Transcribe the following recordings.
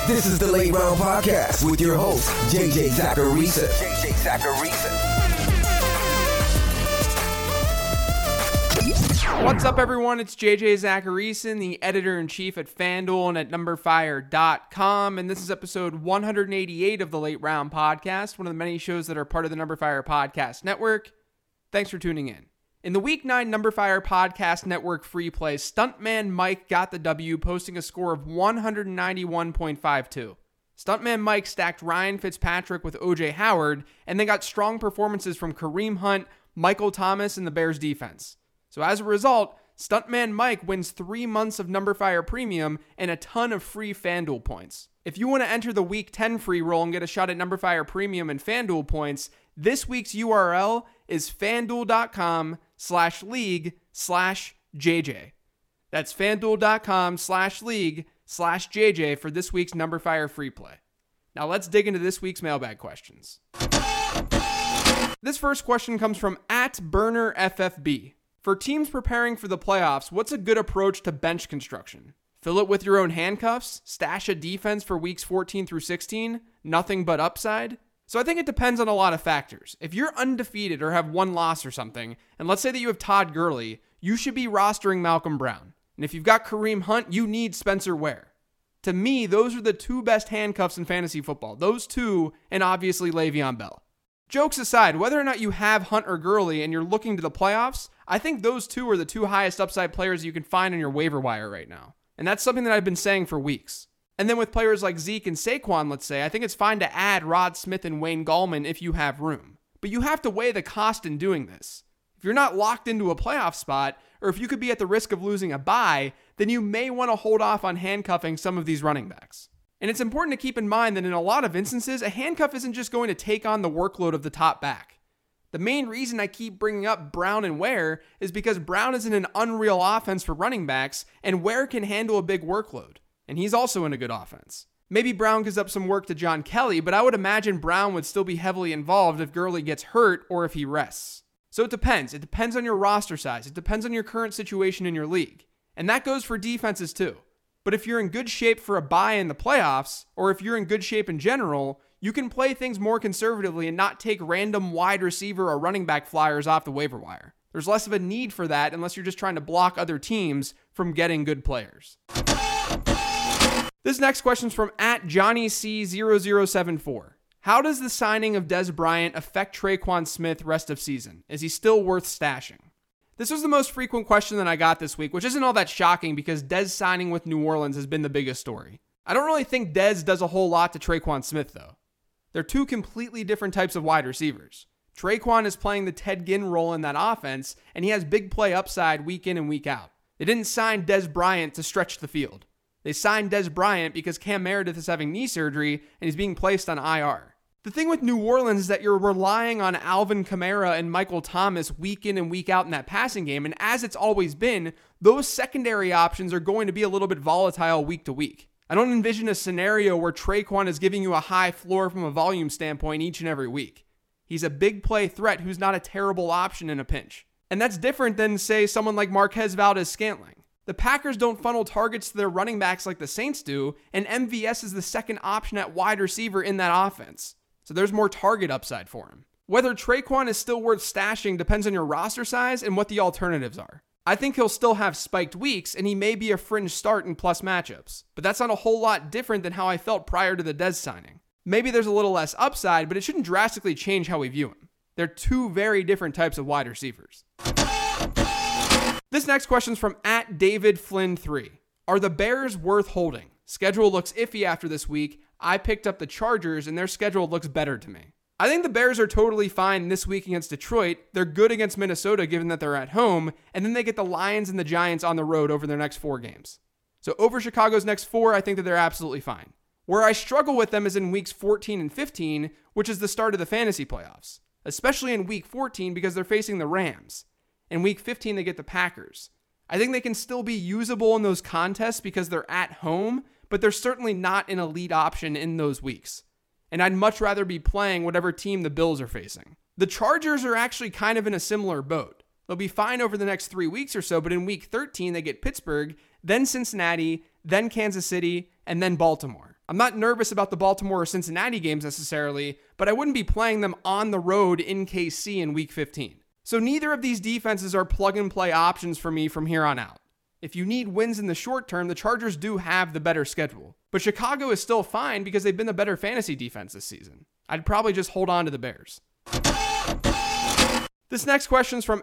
This is the Late Round Podcast with your host, JJ Zachariason. What's up, everyone? It's JJ Zachariason, the editor-in-chief at FanDuel and at NumberFire.com, and this is episode 188 of the Late Round Podcast, one of the many shows that are part of the NumberFire Podcast Network. Thanks for tuning in. In the Week 9 NumberFire Podcast Network free play, Stuntman Mike got the W, posting a score of 191.52. Stuntman Mike stacked Ryan Fitzpatrick with O.J. Howard, and then got strong performances from Kareem Hunt, Michael Thomas, and the Bears defense. So as a result, Stuntman Mike wins 3 months of NumberFire Premium and a ton of free FanDuel points. If you want to enter the Week 10 free roll and get a shot at NumberFire Premium and FanDuel points, this week's URL is fanduel.com/league/JJ. That's fanduel.com/league/JJ for this week's NumberFire free play. Now let's dig into this week's mailbag questions. This first question comes from @BurnerFFB. For teams preparing for the playoffs, what's a good approach to bench construction? Fill it with your own handcuffs? Stash a defense for weeks 14 through 16? Nothing but upside? So I think it depends on a lot of factors. If you're undefeated or have one loss or something, and let's say that you have Todd Gurley, you should be rostering Malcolm Brown. And if you've got Kareem Hunt, you need Spencer Ware. To me, those are the two best handcuffs in fantasy football. Those two, and obviously Le'Veon Bell. Jokes aside, whether or not you have Hunt or Gurley and you're looking to the playoffs, I think those two are the two highest upside players you can find on your waiver wire right now. And that's something that I've been saying for weeks. And then with players like Zeke and Saquon, let's say, I think it's fine to add Rod Smith and Wayne Gallman if you have room. But you have to weigh the cost in doing this. If you're not locked into a playoff spot, or if you could be at the risk of losing a bye, then you may want to hold off on handcuffing some of these running backs. And it's important to keep in mind that in a lot of instances, a handcuff isn't just going to take on the workload of the top back. The main reason I keep bringing up Brown and Ware is because Brown is in an unreal offense for running backs, and Ware can handle a big workload. And he's also in a good offense. Maybe Brown gives up some work to John Kelly, but I would imagine Brown would still be heavily involved if Gurley gets hurt or if he rests. So it depends. It depends on your roster size. It depends on your current situation in your league. And that goes for defenses too. But if you're in good shape for a bye in the playoffs, or if you're in good shape in general, you can play things more conservatively and not take random wide receiver or running back flyers off the waiver wire. There's less of a need for that unless you're just trying to block other teams from getting good players. This next question is from @JohnnyC0074. How does the signing of Dez Bryant affect Tre'Quan Smith rest of season? Is he still worth stashing? This was the most frequent question that I got this week, which isn't all that shocking because Dez signing with New Orleans has been the biggest story. I don't really think Dez does a whole lot to Tre'Quan Smith, though. They're two completely different types of wide receivers. Tre'Quan is playing the Ted Ginn role in that offense, and he has big play upside week in and week out. They didn't sign Dez Bryant to stretch the field. They signed Dez Bryant because Cam Meredith is having knee surgery and he's being placed on IR. The thing with New Orleans is that you're relying on Alvin Kamara and Michael Thomas week in and week out in that passing game, and as it's always been, those secondary options are going to be a little bit volatile week to week. I don't envision a scenario where Tre'Quan is giving you a high floor from a volume standpoint each and every week. He's a big play threat who's not a terrible option in a pinch. And that's different than, say, someone like Marquez Valdes-Scantling. The Packers don't funnel targets to their running backs like the Saints do, and MVS is the second option at wide receiver in that offense. So there's more target upside for him. Whether Tre'Quan is still worth stashing depends on your roster size and what the alternatives are. I think he'll still have spiked weeks, and he may be a fringe start in plus matchups. But that's not a whole lot different than how I felt prior to the Dez signing. Maybe there's a little less upside, but it shouldn't drastically change how we view him. They're two very different types of wide receivers. This next question is from @DavidFlynn3. Are the Bears worth holding? Schedule looks iffy after this week. I picked up the Chargers, and their schedule looks better to me. I think the Bears are totally fine this week against Detroit. They're good against Minnesota given that they're at home, and then they get the Lions and the Giants on the road over their next 4 games. So over Chicago's next 4, I think that they're absolutely fine. Where I struggle with them is in weeks 14 and 15, which is the start of the fantasy playoffs, especially in week 14 because they're facing the Rams. In week 15, they get the Packers. I think they can still be usable in those contests because they're at home, but they're certainly not an elite option in those weeks. And I'd much rather be playing whatever team the Bills are facing. The Chargers are actually kind of in a similar boat. They'll be fine over the next 3 weeks or so, but in week 13, they get Pittsburgh, then Cincinnati, then Kansas City, and then Baltimore. I'm not nervous about the Baltimore or Cincinnati games necessarily, but I wouldn't be playing them on the road in KC in Week 15. So neither of these defenses are plug-and-play options for me from here on out. If you need wins in the short term, the Chargers do have the better schedule. But Chicago is still fine because they've been the better fantasy defense this season. I'd probably just hold on to the Bears. This next question is from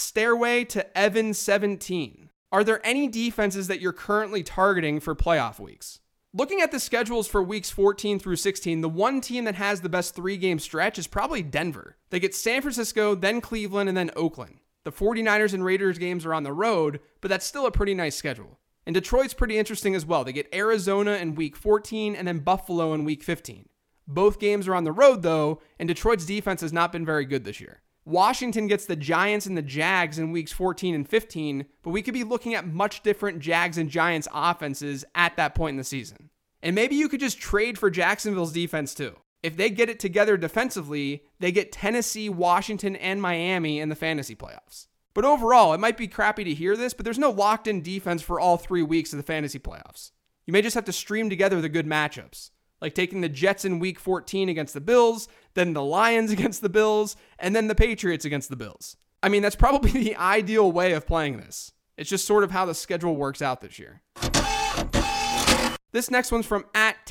@stairway-to-Evan17. Are there any defenses that you're currently targeting for playoff weeks? Looking at the schedules for weeks 14 through 16, the one team that has the best 3-game stretch is probably Denver. They get San Francisco, then Cleveland, and then Oakland. The 49ers and Raiders games are on the road, but that's still a pretty nice schedule. And Detroit's pretty interesting as well. They get Arizona in week 14 and then Buffalo in week 15. Both games are on the road though, and Detroit's defense has not been very good this year. Washington gets the Giants and the Jags in weeks 14 and 15, but we could be looking at much different Jags and Giants offenses at that point in the season. And maybe you could just trade for Jacksonville's defense too. If they get it together defensively, they get Tennessee, Washington, and Miami in the fantasy playoffs. But overall, it might be crappy to hear this, but there's no locked-in defense for all 3 weeks of the fantasy playoffs. You may just have to stream together the good matchups, like taking the Jets in week 14 against the Bills, then the Lions against the Bills, and then the Patriots against the Bills. I mean, that's probably the ideal way of playing this. It's just sort of how the schedule works out this year. This next one's from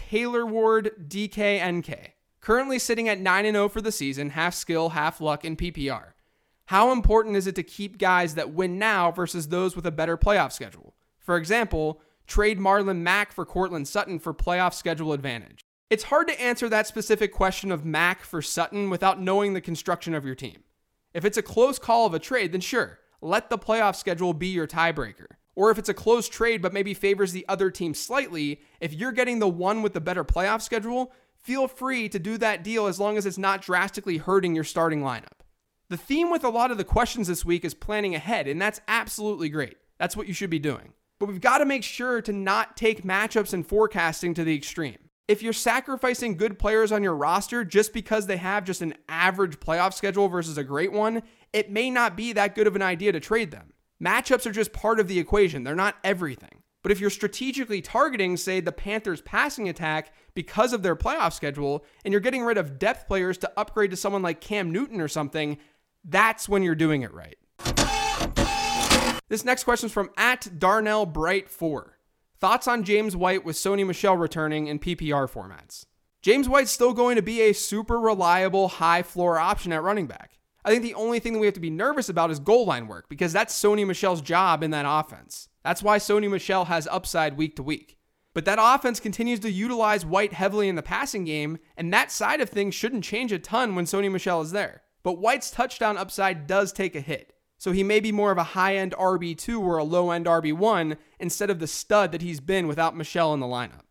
@TaylorWardDKNK. Currently sitting at 9-0 for the season, half skill, half luck in PPR. How important is it to keep guys that win now versus those with a better playoff schedule? For example, trade Marlon Mack for Courtland Sutton for playoff schedule advantage. It's hard to answer that specific question of Mack for Sutton without knowing the construction of your team. If it's a close call of a trade, then sure, let the playoff schedule be your tiebreaker. Or if it's a close trade but maybe favors the other team slightly, if you're getting the one with the better playoff schedule, feel free to do that deal as long as it's not drastically hurting your starting lineup. The theme with a lot of the questions this week is planning ahead, and that's absolutely great. That's what you should be doing. But we've got to make sure to not take matchups and forecasting to the extreme. If you're sacrificing good players on your roster just because they have just an average playoff schedule versus a great one, it may not be that good of an idea to trade them. Matchups are just part of the equation. They're not everything. But if you're strategically targeting, say, the Panthers' passing attack because of their playoff schedule, and you're getting rid of depth players to upgrade to someone like Cam Newton or something, that's when you're doing it right. This next question is from @DarnellBright4. Thoughts on James White with Sony Michel returning in PPR formats? James White's still going to be a super reliable, high floor option at running back. I think the only thing that we have to be nervous about is goal line work, because that's Sony Michel's job in that offense. That's why Sony Michel has upside week to week. But that offense continues to utilize White heavily in the passing game, and that side of things shouldn't change a ton when Sony Michel is there. But White's touchdown upside does take a hit. So he may be more of a high-end RB2 or a low-end RB1 instead of the stud that he's been without Michel in the lineup.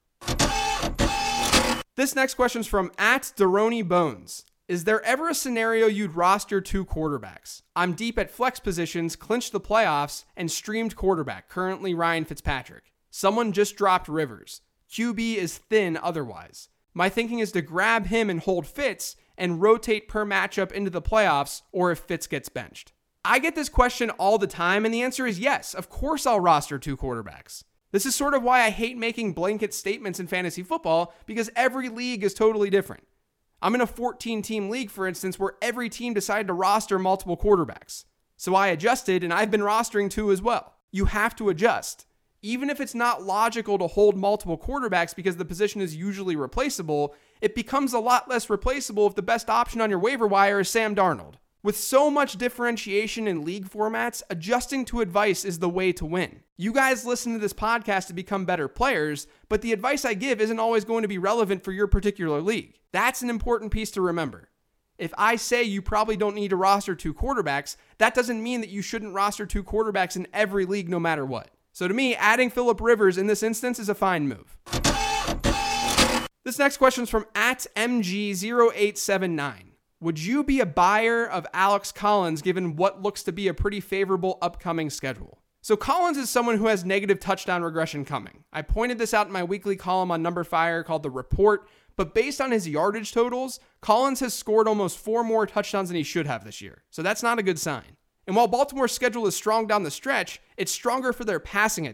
This next question is from @DaroniBones. Is there ever a scenario you'd roster 2 quarterbacks? I'm deep at flex positions, clinched the playoffs, and streamed quarterback, currently Ryan Fitzpatrick. Someone just dropped Rivers. QB is thin otherwise. My thinking is to grab him and hold Fitz and rotate per matchup into the playoffs or if Fitz gets benched. I get this question all the time, and the answer is yes. Of course I'll roster 2 quarterbacks. This is sort of why I hate making blanket statements in fantasy football, because every league is totally different. I'm in a 14-team league, for instance, where every team decided to roster multiple quarterbacks. So I adjusted, and I've been rostering 2 as well. You have to adjust. Even if it's not logical to hold multiple quarterbacks because the position is usually replaceable, it becomes a lot less replaceable if the best option on your waiver wire is Sam Darnold. With so much differentiation in league formats, adjusting to advice is the way to win. You guys listen to this podcast to become better players, but the advice I give isn't always going to be relevant for your particular league. That's an important piece to remember. If I say you probably don't need to roster 2 quarterbacks, that doesn't mean that you shouldn't roster 2 quarterbacks in every league no matter what. So to me, adding Phillip Rivers in this instance is a fine move. This next question is from @MG0879. Would you be a buyer of Alex Collins given what looks to be a pretty favorable upcoming schedule? So Collins is someone who has negative touchdown regression coming. I pointed this out in my weekly column on Number Fire called The Report, but based on his yardage totals, Collins has scored almost 4 more touchdowns than he should have this year. So that's not a good sign. And while Baltimore's schedule is strong down the stretch, it's stronger for their passing attack.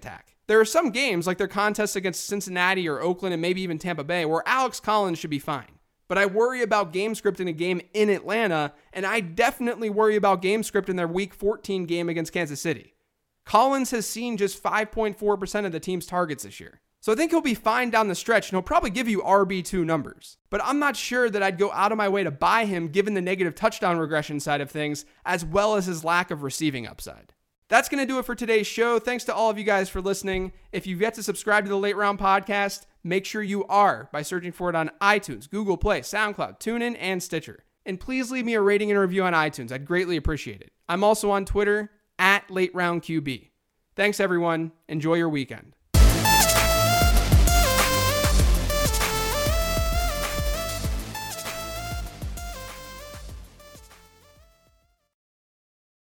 There are some games, like their contests against Cincinnati or Oakland and maybe even Tampa Bay, where Alex Collins should be fine. But I worry about game script in a game in Atlanta, and I definitely worry about game script in their Week 14 game against Kansas City. Collins has seen just 5.4% of the team's targets this year. So I think he'll be fine down the stretch, and he'll probably give you RB2 numbers. But I'm not sure that I'd go out of my way to buy him given the negative touchdown regression side of things, as well as his lack of receiving upside. That's going to do it for today's show. Thanks to all of you guys for listening. If you've yet to subscribe to the Late Round Podcast, make sure you are by searching for it on iTunes, Google Play, SoundCloud, TuneIn, and Stitcher. And please leave me a rating and a review on iTunes. I'd greatly appreciate it. I'm also on Twitter @LateRoundQB. Thanks, everyone. Enjoy your weekend.